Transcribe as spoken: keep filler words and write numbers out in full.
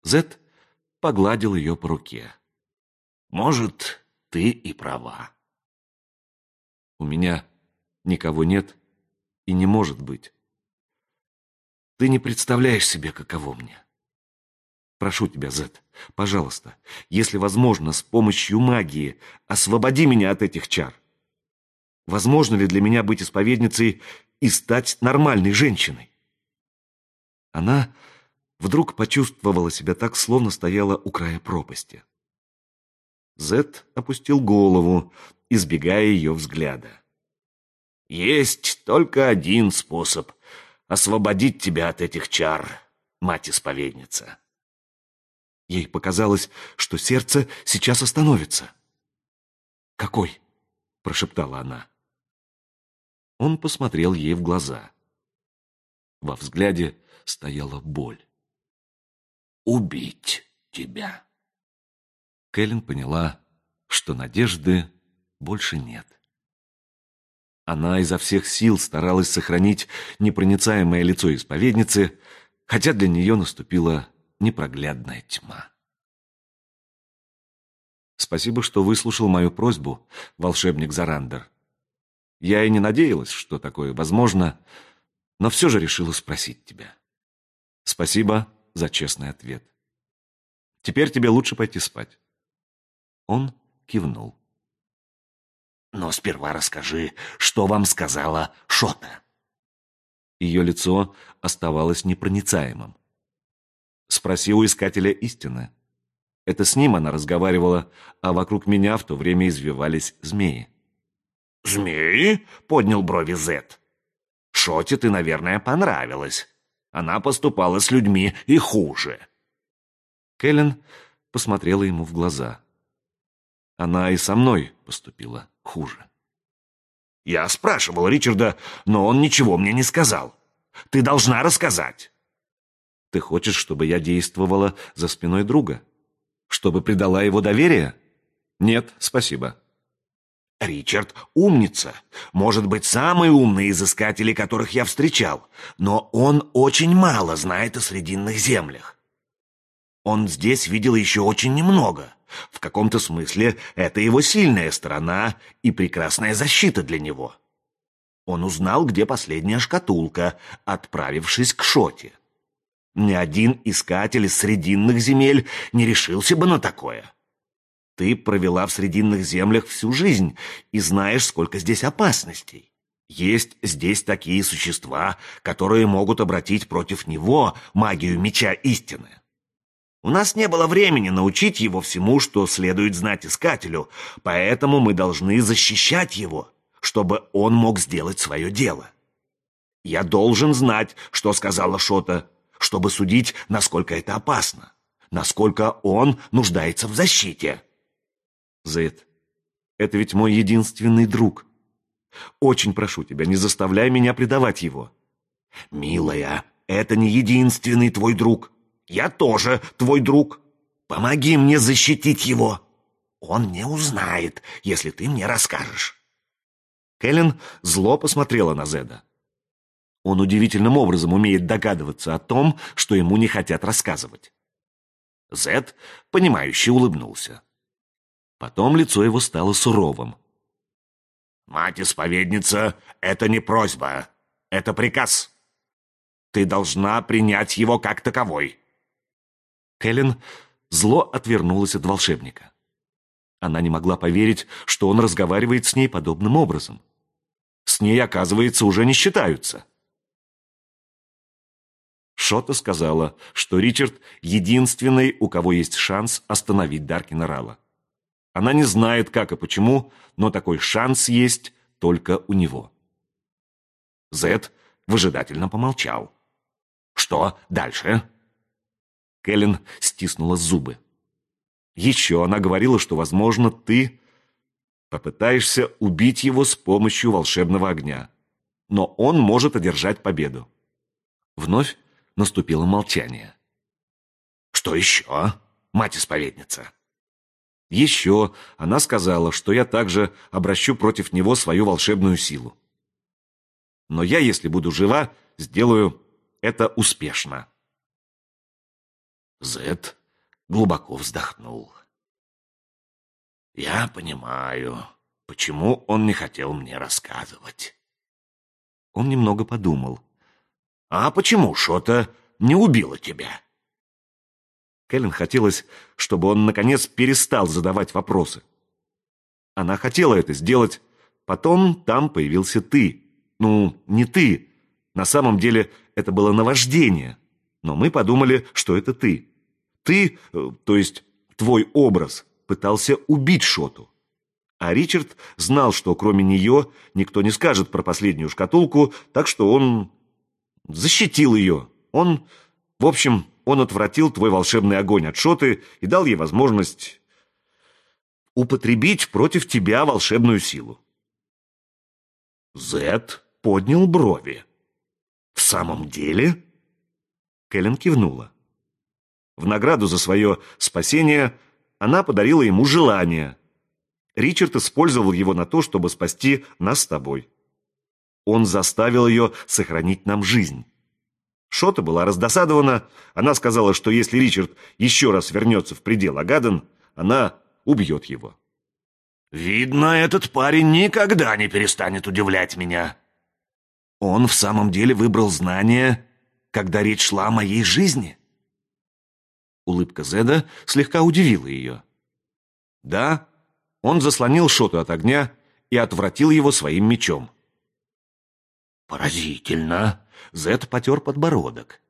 Зет погладил ее по руке. «Может, ты и права». «У меня никого нет и не может быть. Ты не представляешь себе, каково мне. Прошу тебя, Зет, пожалуйста, если возможно, с помощью магии освободи меня от этих чар. Возможно ли для меня быть исповедницей и стать нормальной женщиной?» Она вдруг почувствовала себя так, словно стояла у края пропасти. Зет опустил голову, избегая ее взгляда. «Есть только один способ освободить тебя от этих чар, мать-исповедница». Ей показалось, что сердце сейчас остановится. «Какой?» – прошептала она. Он посмотрел ей в глаза. Во взгляде стояла боль. «Убить тебя». Кэлен поняла, что надежды больше нет. Она изо всех сил старалась сохранить непроницаемое лицо исповедницы, хотя для нее наступила непроглядная тьма. «Спасибо, что выслушал мою просьбу, волшебник Зарандер. Я и не надеялась, что такое возможно, но все же решила спросить тебя. Спасибо за честный ответ. Теперь тебе лучше пойти спать». Он кивнул. «Но сперва расскажи, что вам сказала Шота». Ее лицо оставалось непроницаемым. «Спроси у искателя истины. Это с ним она разговаривала, а вокруг меня в то время извивались змеи». «Змеи?» — поднял брови Зет. «Шоте ты, наверное, понравилась. Она поступала с людьми и хуже». Кэлен посмотрела ему в глаза. «Она и со мной поступила хуже». «Я спрашивал Ричарда, но он ничего мне не сказал. Ты должна рассказать». «Ты хочешь, чтобы я действовала за спиной друга? Чтобы предала его доверие? Нет, спасибо». «Ричард умница, может быть, самый умный из искателей, которых я встречал, но он очень мало знает о Срединных землях. Он здесь видел еще очень немного. В каком-то смысле это его сильная сторона и прекрасная защита для него. Он узнал, где последняя шкатулка, отправившись к Шоте. Ни один искатель из Срединных земель не решился бы на такое. Ты провела в Срединных землях всю жизнь и знаешь, сколько здесь опасностей. Есть здесь такие существа, которые могут обратить против него магию меча истины. У нас не было времени научить его всему, что следует знать искателю, поэтому мы должны защищать его, чтобы он мог сделать свое дело. Я должен знать, что сказала Шота, чтобы судить, насколько это опасно, насколько он нуждается в защите». «Зет, это ведь мой единственный друг. Очень прошу тебя, не заставляй меня предавать его». «Милая, это не единственный твой друг. Я тоже твой друг. Помоги мне защитить его. Он не узнает, если ты мне расскажешь». Кэлен зло посмотрела на Зеда. Он удивительным образом умеет догадываться о том, что ему не хотят рассказывать. Зед, понимающе улыбнулся. Потом лицо его стало суровым. «Мать-исповедница, это не просьба, это приказ. Ты должна принять его как таковой». Кэлен зло отвернулась от волшебника. Она не могла поверить, что он разговаривает с ней подобным образом. С ней, оказывается, уже не считаются. Шота сказала, что Ричард единственный, у кого есть шанс остановить Даркина Рала. Она не знает, как и почему, но такой шанс есть только у него. Зед выжидательно помолчал. «Что дальше?» Кэлен стиснула зубы. «Еще она говорила, что, возможно, ты попытаешься убить его с помощью волшебного огня, но он может одержать победу». Вновь наступило молчание. «Что еще, мать-исповедница?» «Еще она сказала, что я также обращу против него свою волшебную силу. Но я, если буду жива, сделаю это успешно». Зет глубоко вздохнул. Я понимаю, почему он не хотел мне рассказывать. Он немного подумал. А почему Шота не убила тебя? Кэлен хотелось, чтобы он, наконец, перестал задавать вопросы. Она хотела это сделать. Потом там появился ты. Ну, не ты. На самом деле это было наваждение. Но мы подумали, что это ты. Ты, то есть твой образ, пытался убить Шоту. А Ричард знал, что кроме нее никто не скажет про последнюю шкатулку, так что он защитил ее. Он, в общем, он отвратил твой волшебный огонь от Шоты и дал ей возможность употребить против тебя волшебную силу. Зет поднял брови. В самом деле? Кэлен кивнула. В награду за свое спасение она подарила ему желание. Ричард использовал его на то, чтобы спасти нас с тобой. Он заставил ее сохранить нам жизнь. Шота была раздосадована. Она сказала, что если Ричард еще раз вернется в предел Агаден, она убьет его. Видно, этот парень никогда не перестанет удивлять меня. Он в самом деле выбрал знания, когда речь шла о моей жизни. Улыбка Зеда слегка удивила ее. Да, он заслонил Шоту от огня и отвратил его своим мечом. Поразительно. Зед потер подбородок.